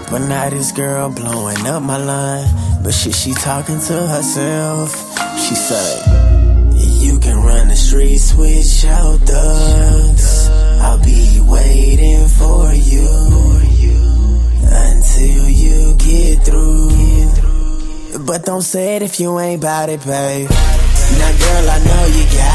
But now this girl blowing up my line. But shit, she talking to herself. She say, you can run the streets with your thugs. I'll be waiting for you until you get through. But don't say it if you ain't bout it, babe. Now girl, I know you got